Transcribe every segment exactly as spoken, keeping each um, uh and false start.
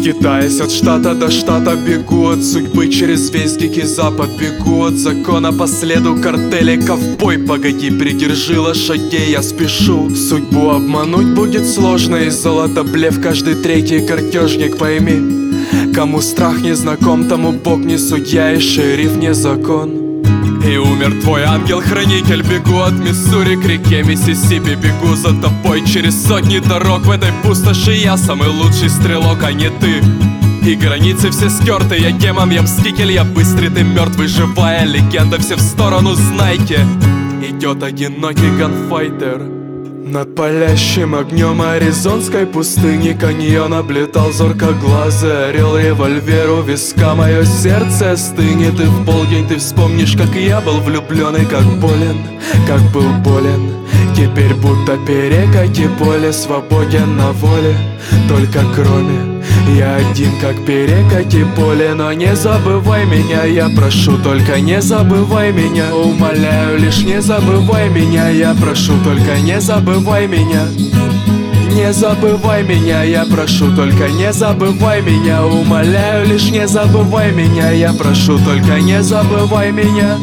Скитаясь от штата до штата, бегу от судьбы через весь дикий запад. Бегу от закона по следу картелей. Ковбой, погоди, придержи лошадей, я спешу. Судьбу обмануть будет сложно, и золото блеф каждый третий картежник. Пойми, кому страх не знаком, тому Бог не судья и шериф не закон. И умер твой ангел-хранитель. Бегу от Миссури к реке Миссисипи. Бегу за тобой через сотни дорог. В этой пустоши я самый лучший стрелок, а не ты. И границы все стерты. Я демон, я мститель, я быстрый, ты мертвый, живая легенда. Все в сторону, знайте, идет одинокий ганфайтер. Над палящим огнем аризонской пустыни каньон облетал зоркоглазый орел. Револьвер у виска, мое сердце стынет. И в полдень ты вспомнишь, как я был влюблен и как болен, как был болен. Теперь будто перекати поле, свободен на воле. Только кроме я один, как перекати поле. Но не забывай меня, я прошу, только не забывай меня. Умоляю, лишь не забывай меня, я прошу, только не забывай меня. Не забывай меня, я прошу, только не забывай меня. Умоляю, лишь не забывай меня, я прошу, только не забывай меня.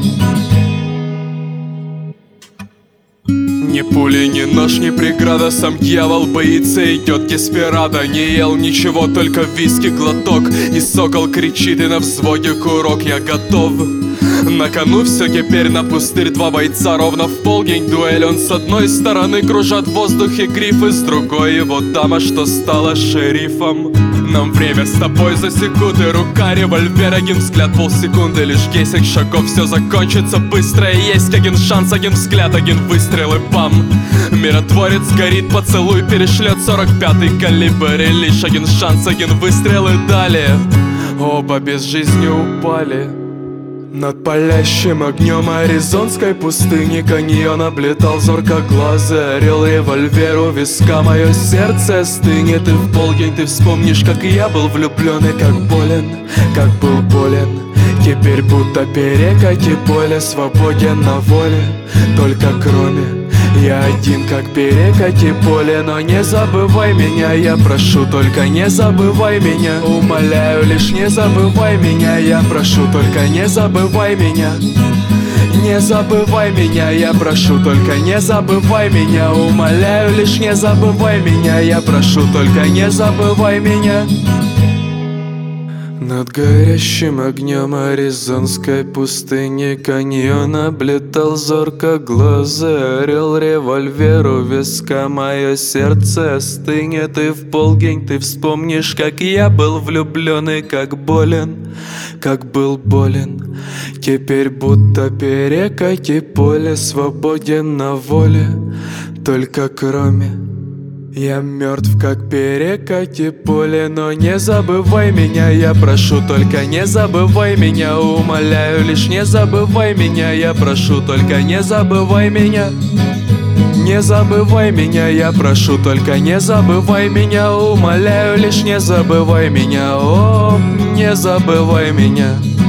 Ни пули, ни нож, ни преграда, сам дьявол боится, идет деспирада. Не ел ничего, только виски глоток, и сокол кричит, и на взводе курок. Я готов, на кону все теперь на пустырь. Два бойца ровно в полдень дуэль. Он с одной стороны кружат в воздухе грифы, с другой его дама, что стала шерифом. Нам время с тобой засекут, и рука револьвер. Один взгляд, полсекунды, лишь десять шагов. Все закончится быстро, и есть один шанс, один взгляд, один выстрел и бам. Миротворец горит, поцелуй перешлет сорок пятый калибр. И лишь один шанс, один выстрел и далее оба без жизни упали. Над палящим огнем аризонской пустыни каньон облетал зоркоглазый орел. Револьвер у виска, мое сердце стынет. И в полдень ты вспомнишь, как я был влюблен и как болен, как был болен. Теперь будто перекати поле, свободен на воле. Только кроме я один, как перекати поле. Но не забывай меня, я прошу, только не забывай меня. Умоляю, лишь не забывай меня, я прошу, только не забывай меня. Не забывай меня, я прошу, только не забывай меня. Умоляю, лишь не забывай меня, я прошу, только не забывай меня. Над горящим огнем аризонской пустыни каньон облетал зоркоглазый орел. Револьвер у виска, мое сердце стынет. И в полдень ты вспомнишь, как я был влюблен и как болен, как был болен. Теперь будто перекати поле, свободен на воле. Только кроме я мертв, как перекати поле. Но не забывай меня, я прошу, только не забывай меня. Умоляю, лишь не забывай меня, я прошу, только не забывай меня. Не забывай меня, я прошу, только не забывай меня. Умоляю, лишь не забывай меня. О, не забывай меня.